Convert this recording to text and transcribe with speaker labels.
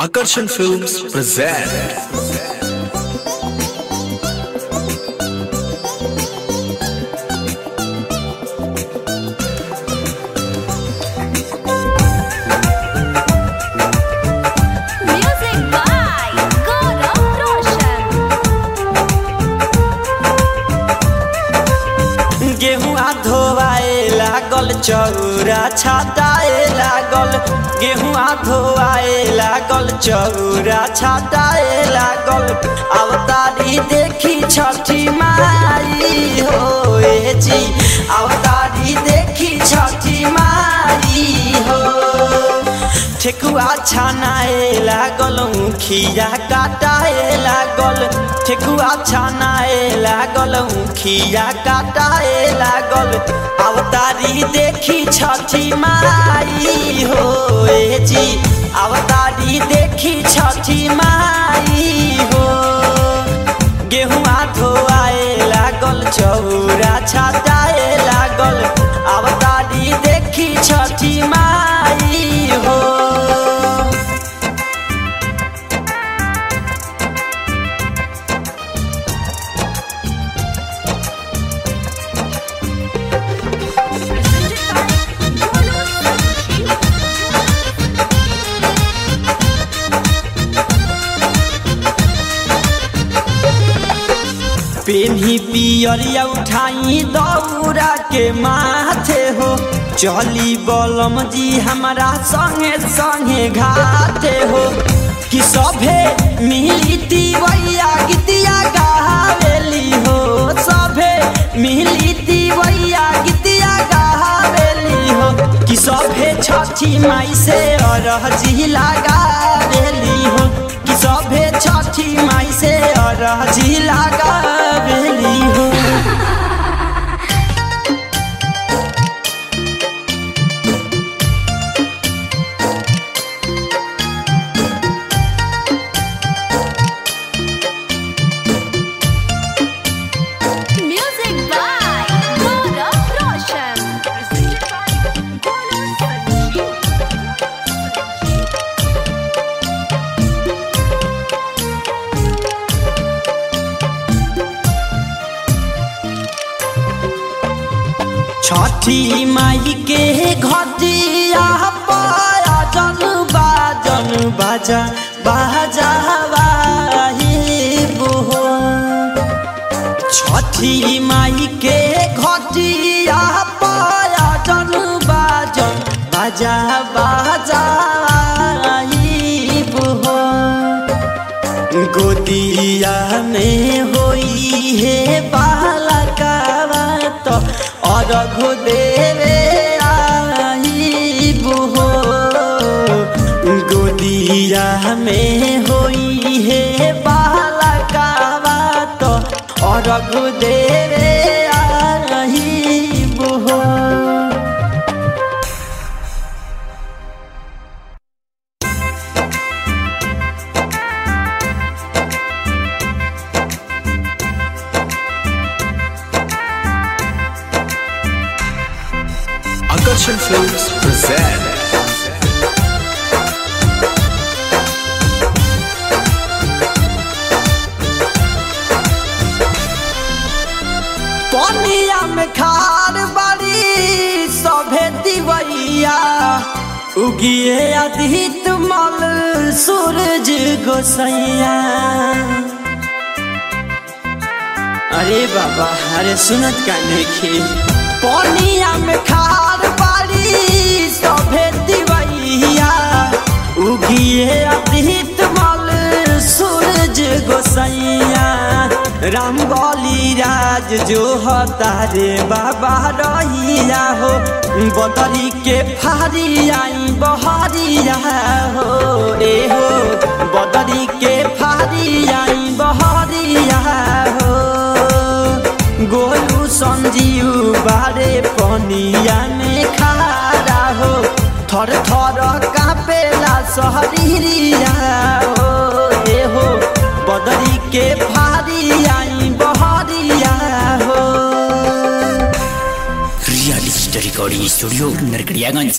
Speaker 1: Akarshan Films present
Speaker 2: Music by Gaurav Roshan.
Speaker 3: गेहुआ धोआए लागल चौरा छाटाए लागल गेहुआ धोआए लागल चौरा छाटाए लागल अवतारी देखी छठी माई हो ए जी अवतारी देखी छठी माई हो ठेकुआ छानाए लागल खिया काटाए लागल ठेकुआ छानाए लागल खिया काटाए लागल अवतारी देखी छठी माई हो ए जी अवतारी देखी छठी माई हो गेहुआ धोआए लागल चौरा छाटाए लागल अवतारी देखी छठी माई हो। पेन्ही पियरिया उठाई दौरा के माथे हो चली बलम जी हमारा संगे संगे घाटे हो कि सभे मिली तिवैया गीतिया गावेली हो सभे मिली तिवैया गीतिया गावेली हो कि सभे छठी माई से अरजी लगावेली हो कि सभे छठी माई से अरजी लगावेली हो।
Speaker 2: Music by Gaurav Roshan.
Speaker 3: छठी माई के घटिया पाया जन बाजा बाजा हो छठी माई के घटिया पाया जन बाजा बाजा हो गोदिया में होई है बालकावा तो अर्घ देवे आईब हो गोदिया में होई है बालकावा तो अर्घ देवे आईब हो।
Speaker 1: Akarshan Films present
Speaker 3: पनिया में खार बारी सभे दिवैया उगिए अधित मल सूरज गोसैया। अरे बाबा अरे सुनत का नहीं पनिया में खार बारी सभे दिवैया उगिए अधित मल सूरज गोसैया। राम बली राज जो हतारे बाबा रहिया हो बदरी के फारी आई बहरिया हो रे हो बदरी के फारी आई बहरिया हो गोलू संजीव बारे पनिया में खारा हो थर थर कापेला सहरिया हो रे हो बदरी के फारी आई बहरिया हो।
Speaker 4: Realist recording studio Narkatiaganj.